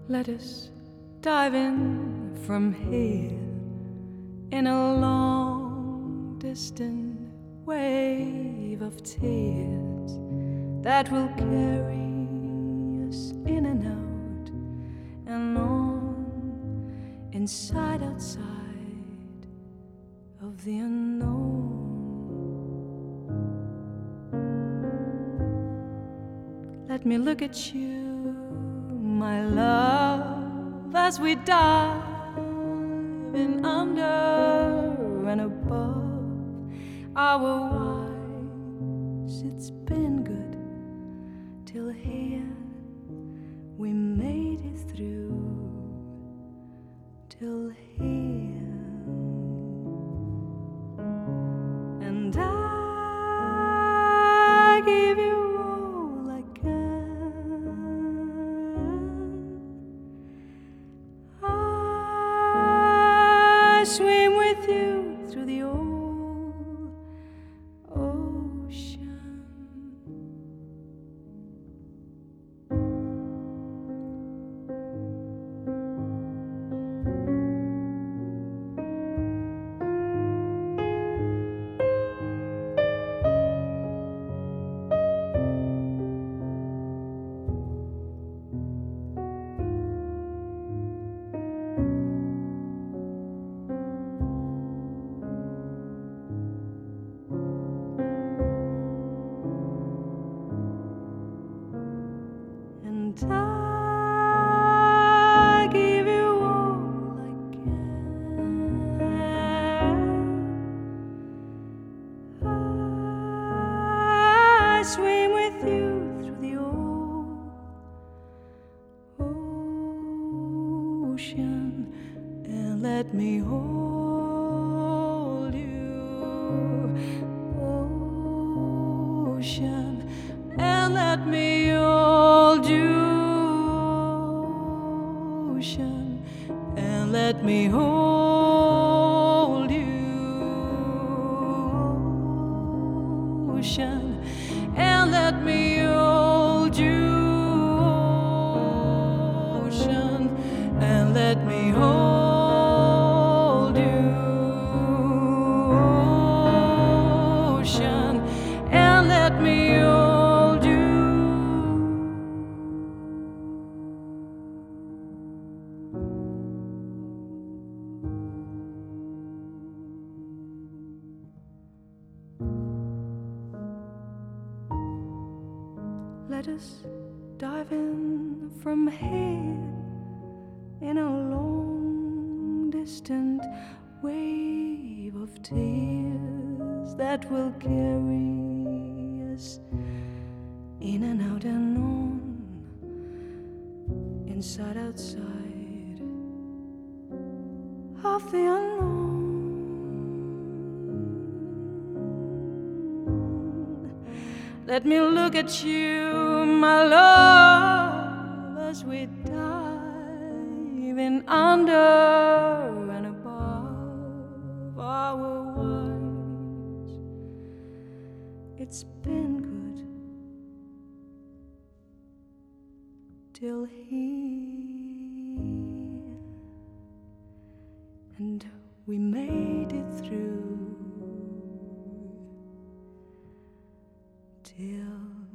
Let us dive in from here in a long, distant wave of tears that will carry us in and out and on, inside, outside of the unknown. Let me look at you, my love, as we dive in under and above our wise. It's been good till here, we made it through till here. And I give you all I can. I swim with you through the old ocean. And I give you all I can. I swim with you through the ocean, and let me hold you, ocean, and let me hold you, ocean, and let me hold you, ocean, and let me hold you, ocean, and let me hold you, ocean, and let me hold you. Let us dive in from here in a long, distant wave of tears that will carry us in and out and on, inside, outside of the unknown. Let me look at you, my love, as we dive in under and above our wise. It's been good till here, and we made it through till